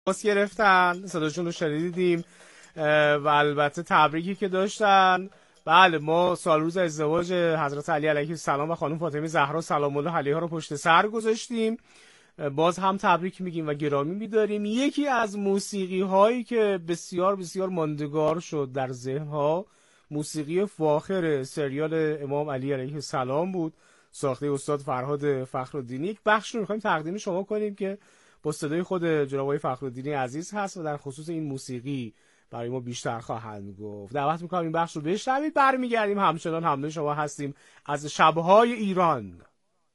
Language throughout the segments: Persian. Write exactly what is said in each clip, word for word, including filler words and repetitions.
پاس گرفتن، صداشون رو شنیدیم و البته تبریکی که داشتن. بله، ما سال روز ازدواج حضرت علی علیه السلام و خانم فاطمه زهرا سلام الله علیها رو پشت سر گذاشتیم. باز هم تبریک میگیم و گرامی می‌داریم. یکی از موسیقی هایی که بسیار بسیار ماندگار شد در ذهن ها، موسیقی فاخر سریال امام علی علیه السلام بود، ساخته استاد فرهاد فخرالدینی. یک بخش رو می‌خوایم تقدیم شما کنیم که با صدای خود جناب آقای فخرالدینی عزیز هست و در خصوص این موسیقی برای ما بیشتر خواهند گفت. دعوت می‌کنم این بخش رو بشنوید. برمیگردیم همچنان همراه شما هستیم از شب‌های ایران.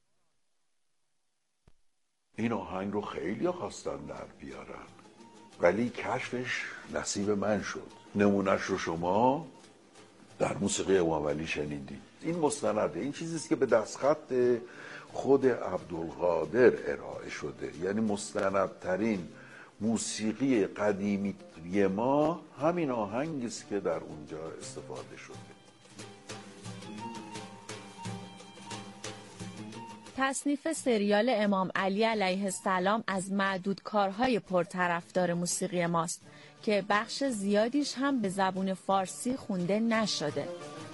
این آهنگ رو خیلی خواستن در بیارن ولی کشفش نصیب من شد. نمونهش رو شما در موسیقی امام علی شنیدید. این مستنده، این چیزیست که به دستخط خود عبدالقادر ارائه شده، یعنی مستندترین موسیقی قدیمی ما همین آهنگیست که در اونجا استفاده شده. تصنیف سریال امام علی علیه السلام از معدود کارهای پرطرفدار موسیقی ماست که بخش زیادیش هم به زبون فارسی خونده نشده.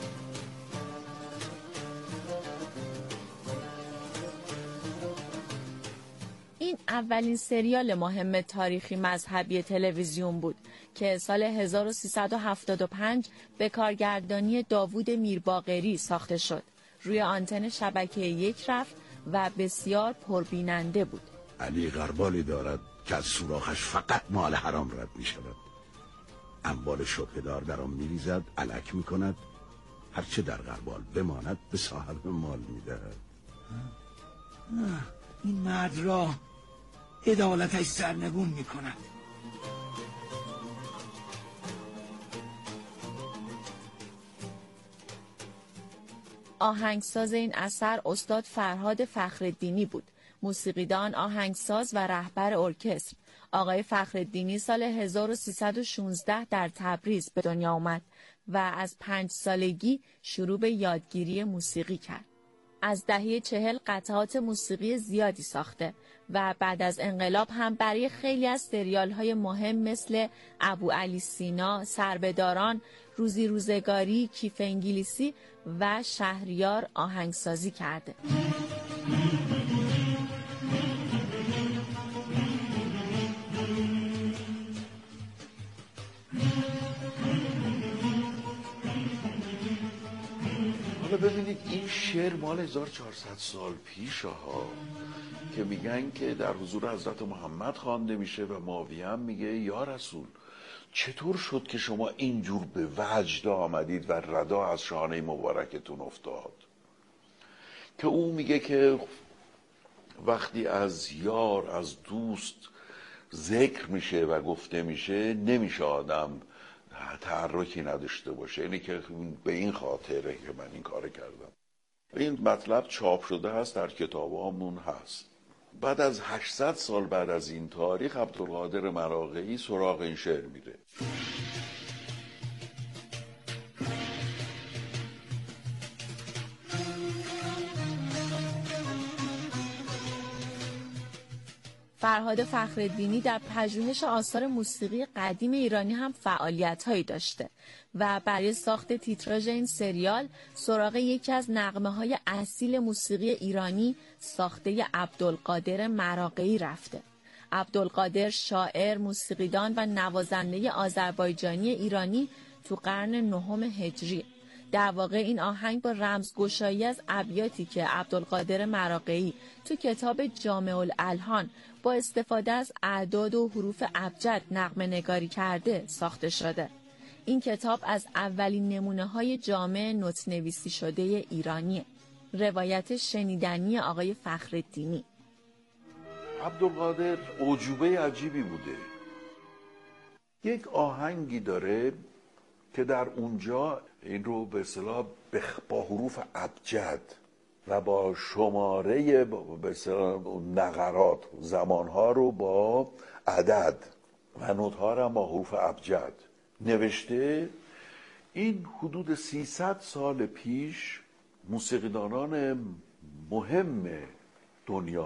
این اولین سریال مهم تاریخی مذهبی تلویزیون بود که سال هزار و سیصد و هفتاد و پنج به کارگردانی داوود میرباقری ساخته شد. روی آنتن شبکه یک رفت و بسیار پربیننده بود. علی غربالی دارد که از سوراخش فقط مال حرام رد می شود. اموال شبهدار در آن می ریزد، الک می کند، هرچه در غربال بماند به صاحب مال می دهد. این مرد را عدالتش سرنگون می کند. آهنگساز این اثر استاد فرهاد فخرالدینی بود. موسیقیدان، آهنگساز و رهبر ارکستر. آقای فخرالدینی سال هزار و سیصد و شانزده در تبریز به دنیا آمد و از پنج سالگی شروع به یادگیری موسیقی کرد. از دهه چهل قطعات موسیقی زیادی ساخته و بعد از انقلاب هم برای خیلی از سریال‌های مهم مثل ابوعلی سینا، سربهداران، روزی روزگاری، کیف انگلیسی و شهریار آهنگسازی کرده. حالا ببینید این شعر مال هزار و چهارصد سال پیشه ها که میگن که در حضور حضرت محمد خوانده میشه و ماوی هم میگه یا رسول چطور شد که شما اینجور به وجد آمدید و ردا از شانه مبارکتون افتاد؟ که او میگه که وقتی از یار، از دوست ذکر میشه و گفته میشه نمیشه آدم تحرکی نداشته باشه. اینی که به این خاطره که من این کار کردم. این مطلب چاپ شده هست، در کتابامون هست. بعد از هشتصد سال بعد از این تاریخ عبدالقادر مراغه‌ای سراغ این شعر میره. فرهاد فخرالدینی در پژوهش آثار موسیقی قدیم ایرانی هم فعالیت‌هایی داشته و برای ساخت تیتراژ این سریال سراغ یکی از نغمه‌های اصیل موسیقی ایرانی ساخته عبدالقادر مراغه‌ای رفته. عبدالقادر شاعر، موسیقیدان و نوازنده آذربایجانی ایرانی تو قرن نهم هجری. در واقع این آهنگ با رمزگشایی از ابیاتی که عبدالقادر مراغه‌ای تو کتاب جامع الالحان با استفاده از اعداد و حروف ابجد نغمه نگاری کرده ساخته شده. این کتاب از اولین نمونه‌های جامع نوت‌نویسی شده ایرانیه. روایت شنیدنی آقای فخرالدینی. عبدالقادر اعجوبه عجیبی بوده. یک آهنگی داره که در اونجا این رو به اصطلاح با حروف ابجد و با شماره به اصطلاح نقرات زمانها رو با عدد و نوت‌ها رو هم با حروف ابجد نوشته. این حدود سیصد سال پیش موسیقیدانان مهم دنیا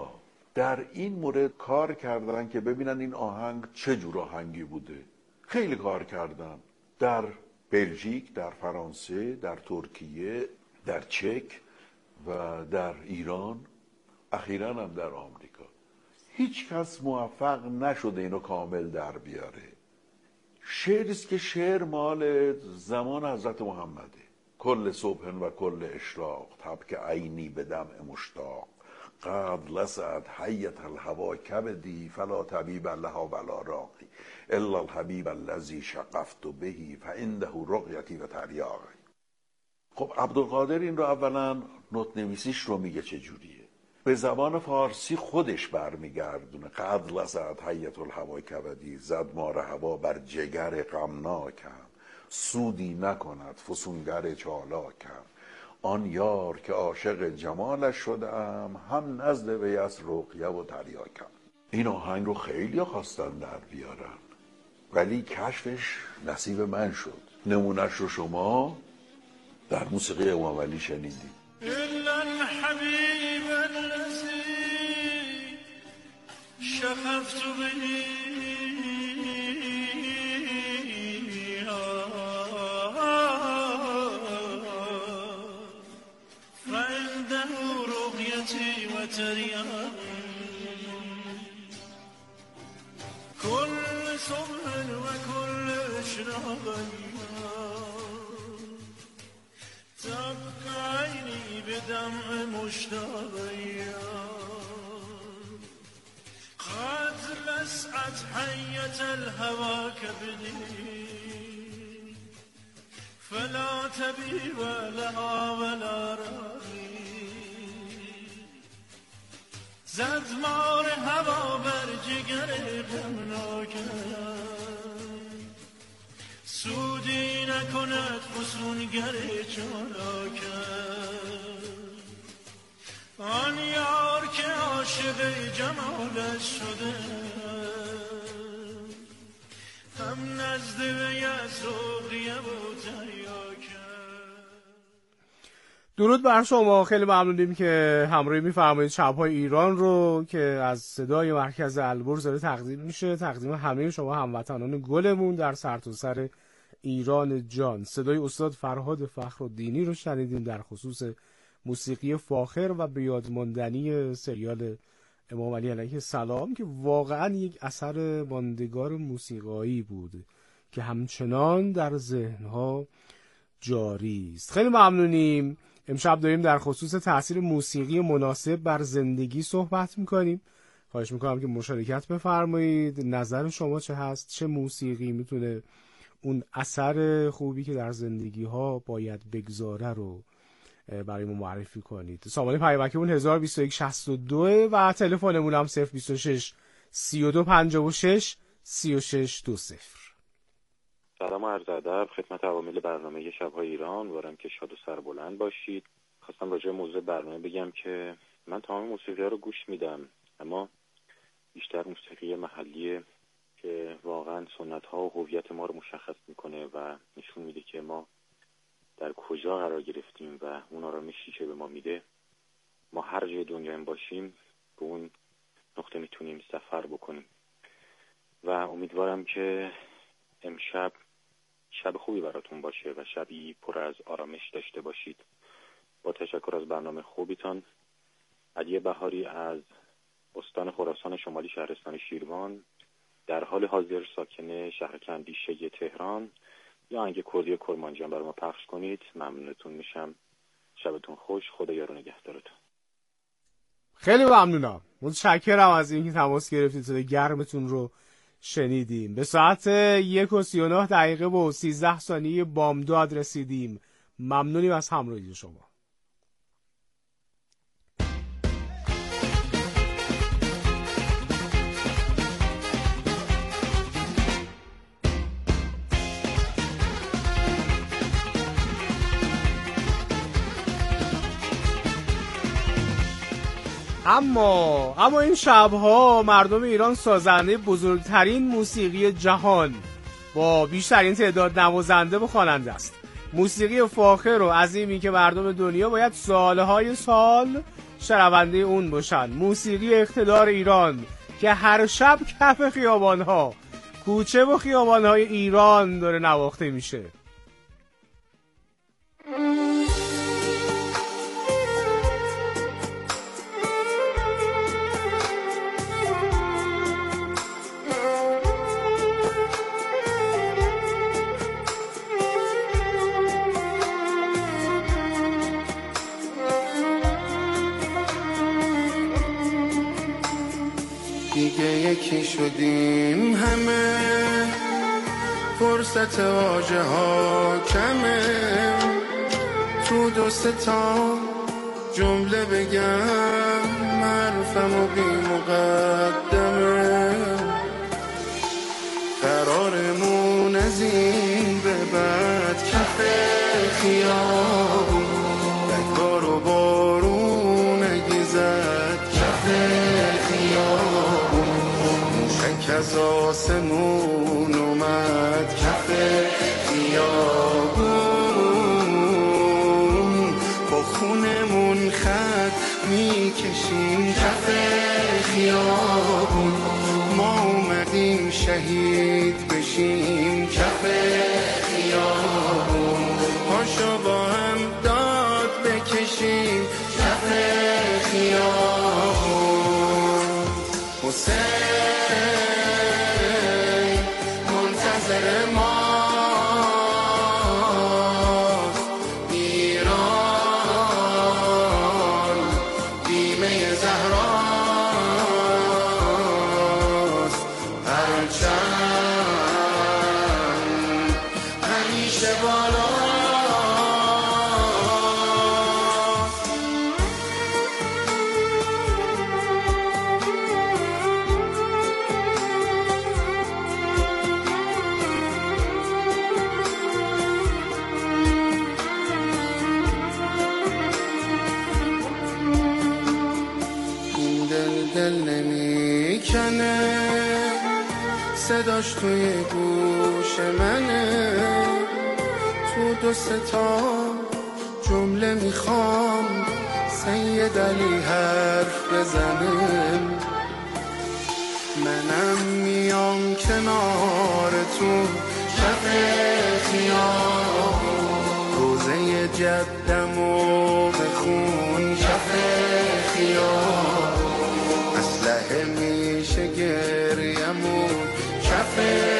در این مورد کار کردن که ببینن این آهنگ چه جور آهنگی بوده. خیلی کار کردن در بلژیک، در فرانسه، در ترکیه، در چک و در ایران، اخیراً هم در آمریکا. هیچ کس موفق نشده اینو کامل در بیاره. شعری است که شعر مال زمان حضرت محمده. کل صبح و کل اشراق تبک عینی به دمع مشتاق قد لسعت حیت الهوا کبدی فلا طبیب لها ولا راقی الا الحبیب الذی شقفت بهی فعنده رقیتی و تریاقی. خب عبدالقادر این رو اولا نوت نویسیش رو میگه چجوریه، به زبان فارسی خودش برمیگردونه. قد لسعت حیت الهوا کبدی، زد مار هوا بر جگر غمناکم، سودی نکند فسونگر چالاکم، آن یار که عاشق جمالش شدم هم نزد وی از رقیه و تریاکم. این آهنگ رو خیلی خواستن در بیارن ولی کشفش نصیب من شد. نمونش رو شما در موسیقی امام علی شنیدید. الا الحبیب الذی شغفت به كل صبح وكل اشراق تبكى عيني بدمع مشتاق قد لسعت حية الهوى كبدي فلا طبيب لها ولا راقي زد مار هوا بر جگر غمناکم سودی نکند فسونگر چالاکم آن یار که عاشق جمالش شده هم نزد وی از رقیه و تریاکم. درود بر شما، خیلی ممنونیم که همراهی می‌فرمایید شب‌های ایران رو که از صدای مرکز البرز داره تقدیم میشه، تقدیم همه شما هموطنان گلمون در سرتاسر ایران جان. صدای استاد فرهاد فخرالدینی رو شنیدیم در خصوص موسیقی فاخر و به یاد ماندنی سریال امام علی علیه السلام که واقعا یک اثر ماندگار موسیقایی بود که همچنان در ذهن‌ها جاری است. خیلی ممنونیم. امشب داریم در خصوص تاثیر موسیقی مناسب بر زندگی صحبت میکنیم. خواهش میکنم که مشارکت بفرمایید. نظر شما چه هست؟ چه موسیقی میتونه اون اثر خوبی که در زندگی ها باید بگذاره رو برای ما معرفی کنید. سامانه پیامکمون هزار و بیست و یک شصت و دو و تلفنمون هم صفر بیست و شش سی و دو پنجاه و شش سی و شش دو صفر. سلام و عرض ادب خدمت عوامل برنامه شب‌های ایران. امیدوارم که شاد و سربلند باشید. خواستم راجع به موضوع برنامه بگم که من تمام موسیقی‌ها رو گوش میدم، اما بیشتر موسیقی محلیه که واقعا سنت‌ها و هویت ما رو مشخص میکنه و نشون میده که ما در کجا قرار گرفتیم و اون آرامشی که به ما میده، ما هر جای دنیا باشیم به اون نقطه میتونیم سفر بکنیم. و امیدوارم که امشب شب خوبی براتون باشه و شبی پر از آرامش داشته باشید. با تشکر از برنامه خوبیتان. علی بهاری از استان خراسان شمالی شهرستان شیروان، در حال حاضر ساکن شهر کندیشه تهران. یا اگه کردی کرمانجان برای ما پخش کنید ممنونتون میشم. شبتون خوش، خدا یار و نگهدارتون. خیلی ممنونم، متشکرم از اینکه تماس گرفتید. صدای گرمتون رو شنیدیم. به ساعت یک و سی و نه دقیقه و سیزده ثانیه بامداد رسیدیم. ممنونیم از همراهی شما. اما اما این شبها مردم ایران سازنده بزرگترین موسیقی جهان با بیشترین تعداد نوازنده و خواننده است. موسیقی فاخر و عظیمی که مردم دنیا باید سالهای سال شنونده اون باشن. موسیقی اقتدار ایران که هر شب کف خیابان‌ها، کوچه و خیابان‌های ایران داره نواخته میشه. دیگه یکی شدیم همه، فرصت واژه ها کمه، تو دو سه تا جمله بگم حرفم و بی مقدمه، قرارمون از این به بعد کف خیابون، بگار و بارون اگه زد کف خیابون، موشک از آسمون اومد کف خیابون، با خونمون خط میکشیم کف خیابون، ما اومدیم شهید بشیم کف خیابون، پاشو با هم داد بکشیم کف خیابون. حسین منتظر ماست، ایران بیمه زهراست، پرچم همیشه بالا. دل نمیکنه صداش توی گوش منه، تو دو سه تا جمله میخوام سید علی حرف بزنه، منم میام کنار تو کف خیابون، روزه جدمو بخون کف خیابون، اسلحه میشه گریمون کف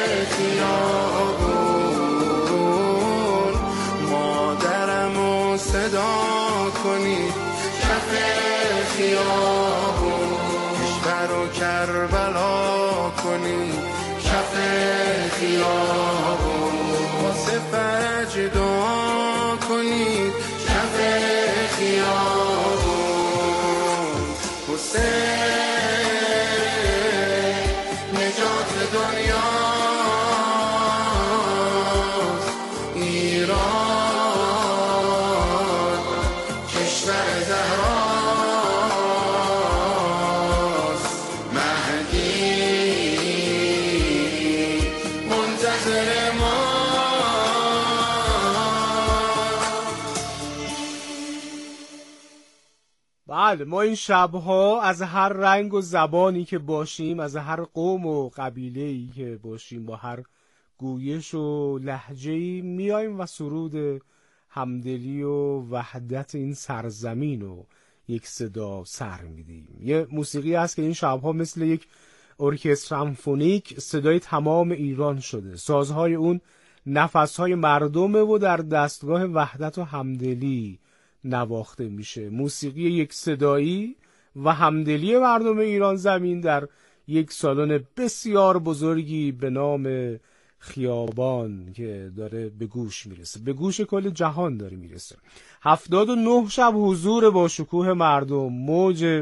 خیابون، مادرمو صدا کنید کف خیابون، کشور و کربلا کنید کف خیابون، واسه فرج دعا کنید کف خیابون. حسین نجات دنیاست، ایران کشور زهراست، مهدی منتظر ما. بله، ما این شبها از هر رنگ و زبانی که باشیم، از هر قوم و قبیله‌ای که باشیم، با هر گویش و لهجه‌ای میایم و سرود همدلی و وحدت این سرزمین رو یک صدا سر میدیم. یه موسیقی هست که این شبها مثل یک ارکستر سمفونیک صدای تمام ایران شده، سازهای اون نفسهای مردمه و در دستگاه وحدت و همدلی نواخته میشه. موسیقی یک صدایی و همدلی مردم ایران زمین در یک سالن بسیار بزرگی به نام خیابان که داره به گوش میرسه، به گوش کل جهان داره میرسه. هفتاد و نه شب حضور با شکوه مردم، موج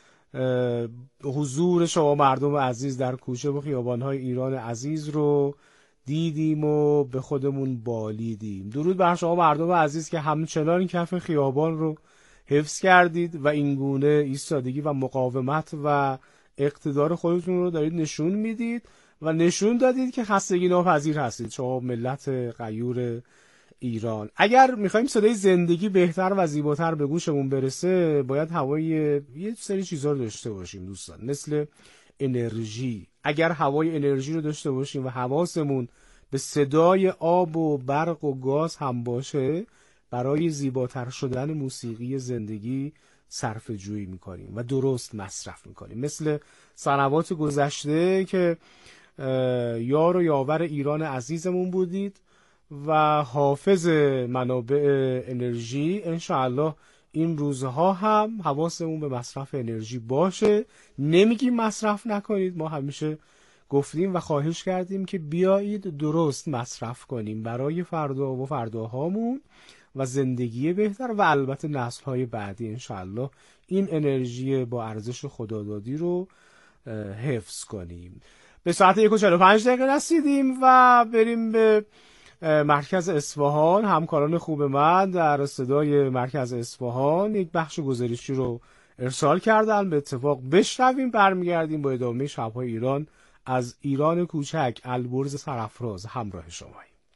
حضور شما مردم عزیز در کوچه و خیابانهای ایران عزیز رو دیدیم و به خودمون بالیدیم. درود بر شما مردم عزیز که همچنان کف خیابان رو حفظ کردید و اینگونه ایستادگی و مقاومت و اقتدار خودتون رو دارید نشون میدید و نشون دادید که خستگی ناپذیر هستید. شما ملت غیور ایران. اگر میخوایم صدای زندگی بهتر و زیباتر به گوشمون برسه، باید هوای یه سری چیزا رو داشته باشیم دوستان، مثل انرژی. اگر هوای انرژی رو داشته باشیم و حواسمون به صدای آب و برق و گاز هم باشه، برای زیباتر شدن موسیقی زندگی صرفه جویی میکنیم و درست مصرف میکنیم. مثل سنوات گذشته که یار و یاور ایران عزیزمون بودید و حافظ منابع انرژی. انشاءالله این روزها هم حواسمون به مصرف انرژی باشه. نمیگیم مصرف نکنید، ما همیشه گفتیم و خواهش کردیم که بیایید درست مصرف کنیم برای فردا و فرداهامون و زندگی بهتر و البته نسل‌های بعدی. انشاءالله این انرژی با ارزش خدادادی رو حفظ کنیم. به ساعت یک و چهل و پنج دقیقه رسیدیم و بریم به مرکز اصفهان. همکاران خوب من در صدای مرکز اصفهان یک بخش گزارشی رو ارسال کردن، به اتفاق بشنویم، برمیگردیم با ادامه شب‌های ایران از ایران کوچک البرز سرافراز همراه شماییم.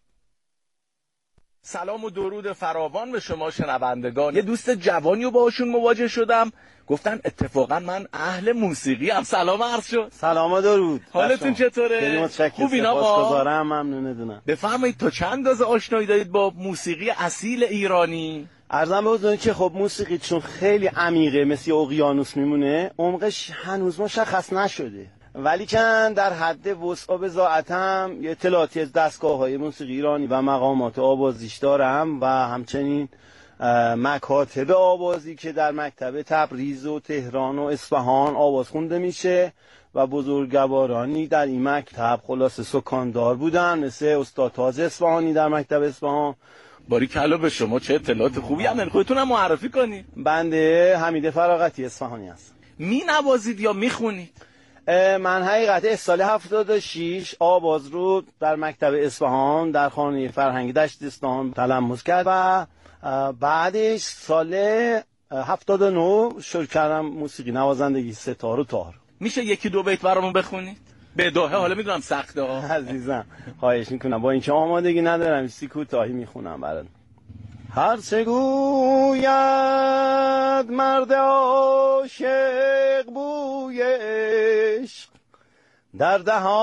سلام و درود فراوان به شما شنوندگان. یه دوست جوانی رو باشون مواجه شدم، گفتن اتفاقا من اهل موسیقی ام. سلام عرض شد. سلام و درود. حالتون چطوره؟ خیلی متشکرم. خوبین آقا؟ سپاسگزارم، ممنونتونم. بفرمایید تا چند اندازه آشنایی دارید با موسیقی اصیل ایرانی؟ عرضم به حضورتون که خب موسیقی چون خیلی عمیقه، مثل اقیانوس میمونه، عمقش هنوز مشخص نشده، ولی کن در حد وسع بضاعتم یه اطلاعاتی از دستگاه‌های موسیقی ایرانی و مقامات آوازیش دارم و همچنین مکاتب آوازی که در مکتب تبریز و تهران و اصفهان آواز خونده میشه و بزرگوارانی در این مکتب خلاصه سکاندار بودن، مثل استاد تاز اصفهانی در مکتب اصفهان. باریکلا به شما، چه اطلاعات خوبی هم. خودتون هم معرفی کنید. بنده حمید فراغتی اصفهانی هستم. می نوازید یا میخونید؟ من حقیقت سال هفتاد و شش آواز رو در مکتب اصفهان در خانه فرهنگ دشتستان تلمس کرد و بعدش سال هفتاد و نه شروع کردم موسیقی نوازندگی ستار و تار. میشه یکی دو بیت برامون بخونید؟ بداهه، حالا میدونم سخته ها. عزیزم خواهش میکنم، با اینکه آمادگی ندارم سی کوتاهی میخونم برات. هر چه گوید مرد عاشق بوی عشق، در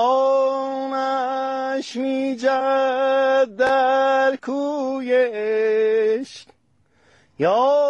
دهانش میجد در کوی عشق. یا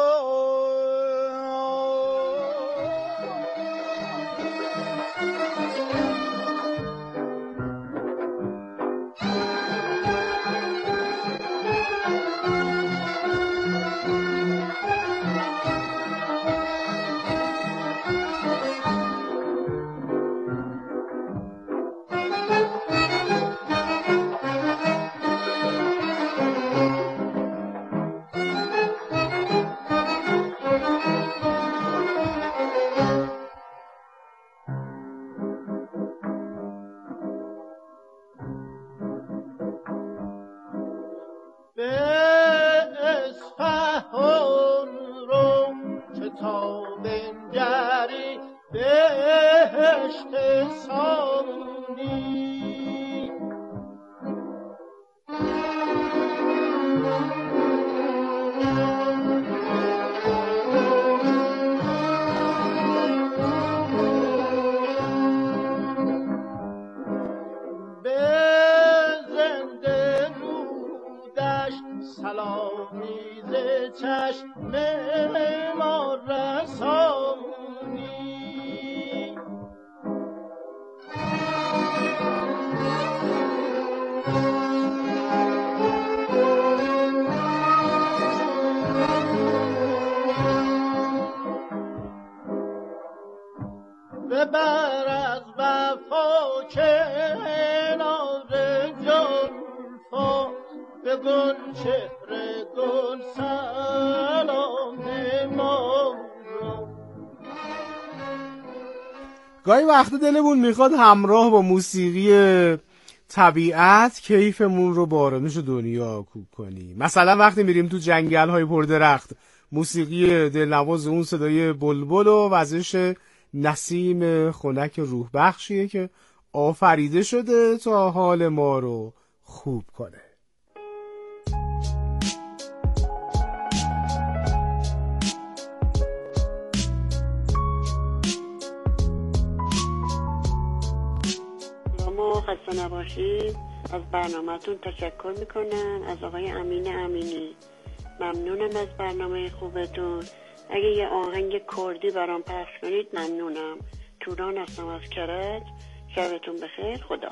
گاهی وقت دلمون میخواد همراه با موسیقی طبیعت کیفمون رو با آرامش دنیا کوب کنیم. مثلا وقتی میریم تو جنگل های پردرخت، موسیقی دلنواز اون صدای بلبل و وزش نسیم خنک روح بخشیه که آفریده شده تا حال ما رو خوب کنه. باشید. از برنامه‌تون تشکر میکنم. از آقای امین امینی ممنونم از برنامه خوبتون. اگه یه آهنگ کردی برام پخش کنید ممنونم. توران هستم از کرج. شبتون بخیر. خدا.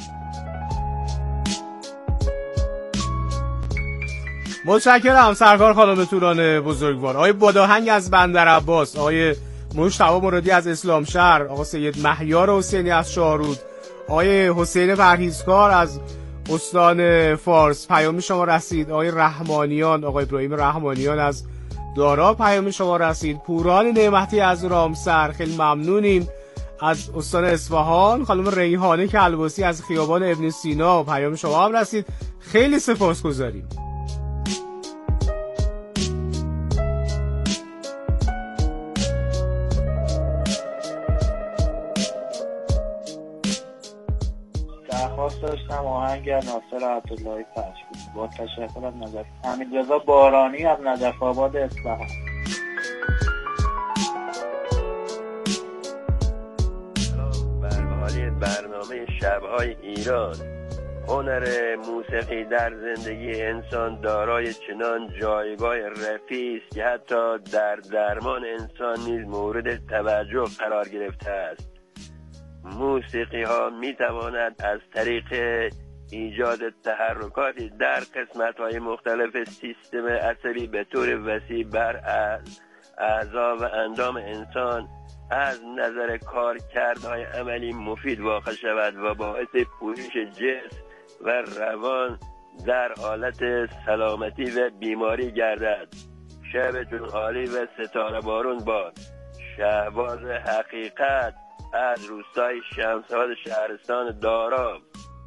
متشکرم سرکار خانم توران بزرگوار. آقای باداهنگ از بندرعباس، آقای مجتبی مرادی از اسلامشهر، آقا سید مهیار حسینی از شاهرود، آقای حسین پرهیزکار از استان فارس پیام شما رسید. آقای رحمانیان، آقای ابراهیم رحمانیان از دارا پیام شما رسید. پوران نعمتی از رامسر خیلی ممنونیم. از استان اصفهان خانم ریحانه کلباسی از خیابان ابن سینا پیام شما هم رسید. خیلی سپاسگزاریم. درخواست داشتم آهنگ ناصر عبداللهی پخش کنید. با تشکر از نجف حمیدرضا بارانی از نجف آباد اصفهان. برنامه شب‌های ایران. هنر موسیقی در زندگی انسان دارای چنان جایگاه رفیع است که حتی در درمان انسان نیز مورد توجه قرار گرفته است. موسیقی ها می تواند از طریق ایجاد تحرکاتی در قسمت‌های مختلف سیستم عصبی به طور وسیع بر اعضا و اندام انسان از نظر کارکردهای عملی مفید واقع شود و باعث پوشش جسم و روان در حالت سلامتی و بیماری گردد. شبتون عالی و ستاره بارون باد. شهباز حقیقت از روستای شمس‌آباد شهرستان دارا.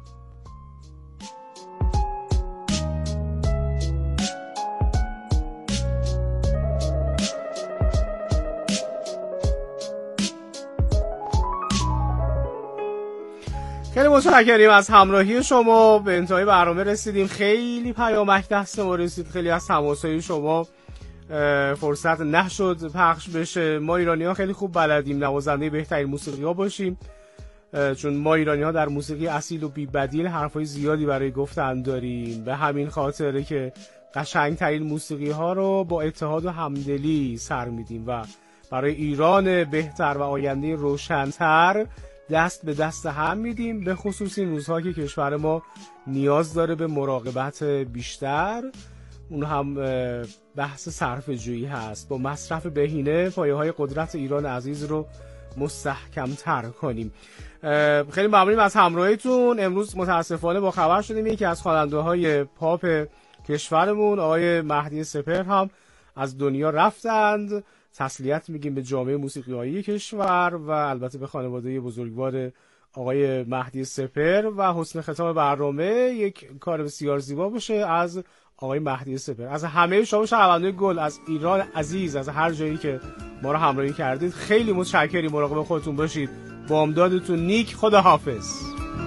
خیلی متشکریم از همراهی شما. به انتهای برنامه رسیدیم. خیلی پیامک دست ما رسید. خیلی از تماس‌های شما فرصت نشد پخش بشه. ما ایرانی‌ها خیلی خوب بلدیم نوازنده بهترین موسیقی‌ها باشیم، چون ما ایرانی‌ها در موسیقی اصیل و بی‌بدیل حرفای زیادی برای گفتن داریم. به همین خاطره که قشنگترین موسیقی‌ها رو با اتحاد و همدلی سر میدیم و برای ایران بهتر و آینده روشن‌تر دست به دست هم میدیم. به خصوص این روزها که کشور ما نیاز داره به مراقبت بیشتر، اون هم بحث صرفه جویی هست. با مصرف بهینه پایه های قدرت ایران عزیز رو مستحکم تر کنیم. خیلی ممنونیم از همراهیتون. امروز متاسفانه با خبر شدیم یکی از خواننده های پاپ کشورمون آقای مهدی سپهر هم از دنیا رفتند. تسلیت میگیم به جامعه موسیقیایی کشور و البته به خانواده بزرگوار آقای مهدی سپهر و حسن ختام برنامه یک کار بسیار زیبا باشه از آقای مهدی سپهر. از همه شما شنوندگان گل از ایران عزیز، از هر جایی که ما رو همراهی کردید خیلی متشکریم. مراقب خودتون باشید. بامدادتون نیک. خدا حافظ.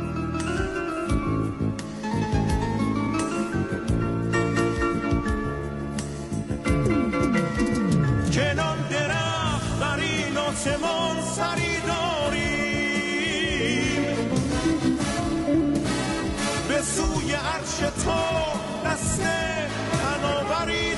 آسمان سری داریم، به سوی عرش تو دست تناوری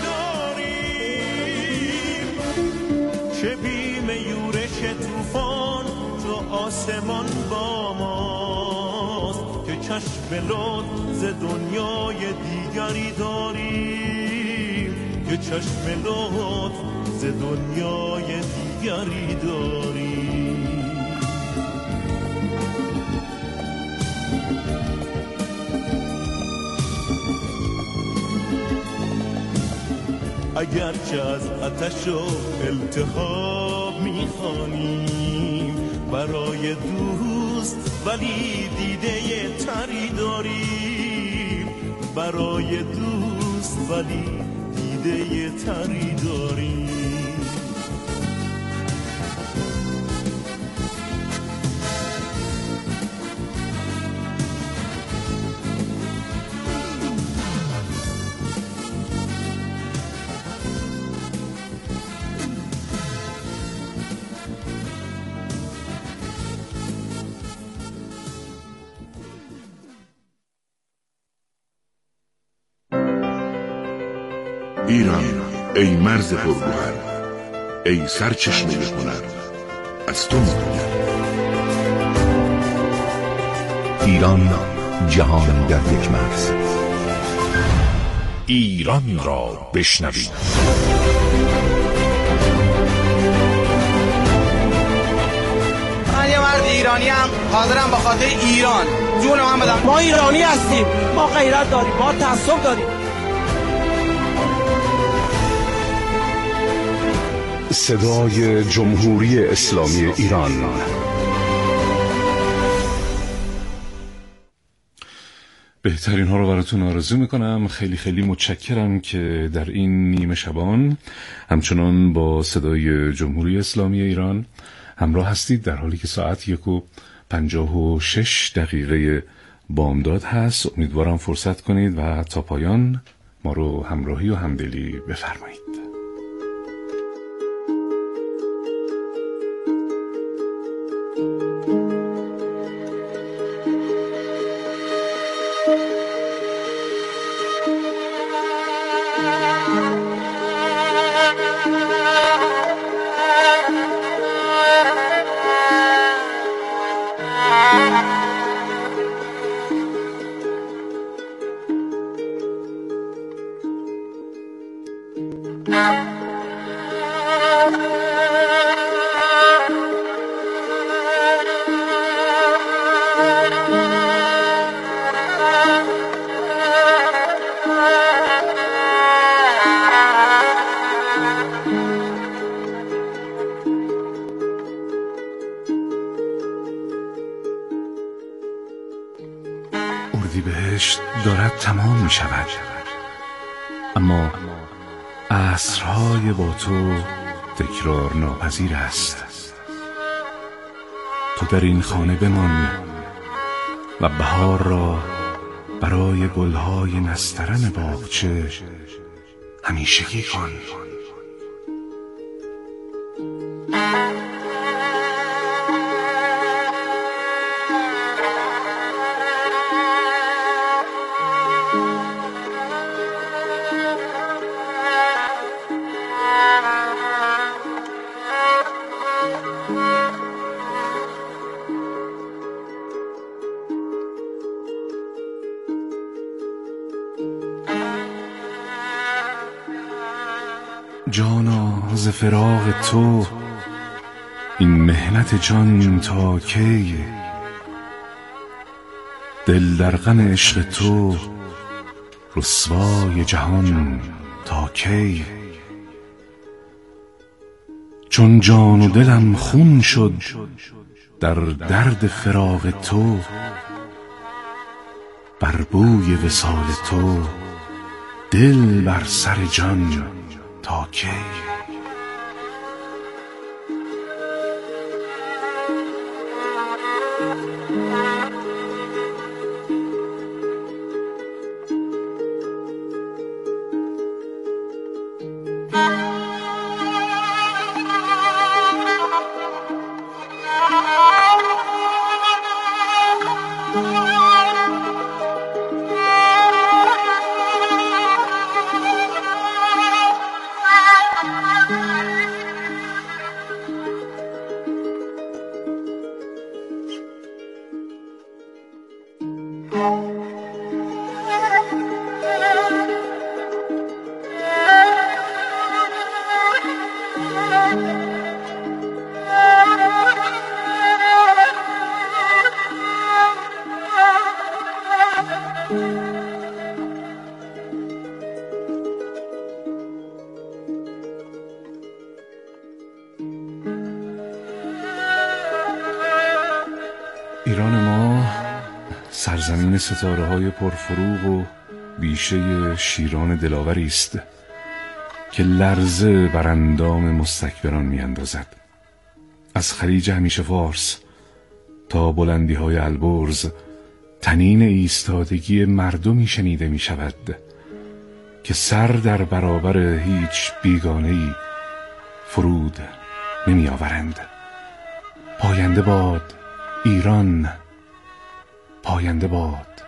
داریم. چه بیم یورش طوفان تو آسمان با ماست، که چشم لطف ز دنیای دیگری داریم، که چشم لطف ز دنیای دیگری داریم. اگرچه از آتش و التهاب میخوانیم برای دوست، ولی دیده تری داریم. برای دوست ولی دیده تری داریم. ایران ای مرز پرگوهر، ای سرچشمه هنر، از تو می‌گویم. ایران جهان در یک مرز. ایران را بشنوید. من یه مرد ایرانی ام، حاضرم با خاطر ایران جون من بدم. ما ایرانی هستیم، ما غیرت داریم، ما تعصب داریم. صدای جمهوری اسلامی ایران. بهترین ها رو براتون آرزو میکنم. خیلی خیلی متشکرم که در این نیمه شبان همچنان با صدای جمهوری اسلامی ایران همراه هستید، در حالی که ساعت یک و پنجاه و شش دقیقه بامداد هست. امیدوارم فرصت کنید و تا پایان ما رو همراهی و همدلی بفرمایید. اردیبهشت دارد تمام می شود، اما عصرهای با تو تکرار ناپذیر است. تو در این خانه بمان و بهار را برای گلهای نسترن باغچه همیشگی کن. جانا ز فراق تو این مهنت جان تا کی؟ دل در غم عشق تو رسوای جهان تا کی؟ چون جان و دلم خون شد در درد فراق تو، بر بوی وصال تو دل بر سر جان تا کی؟ ایران ما سرزمین ستاره های پرفروغ و بیشه شیران دلاوری است که لرزه بر اندام مستکبران می اندازد. از خلیج همیشه فارس تا بلندی های البرز تنین ایستادگی مردمی شنیده می شود که سر در برابر هیچ بیگانه‌ای فرود نمی آورند. پاینده باد ایران، پاینده باد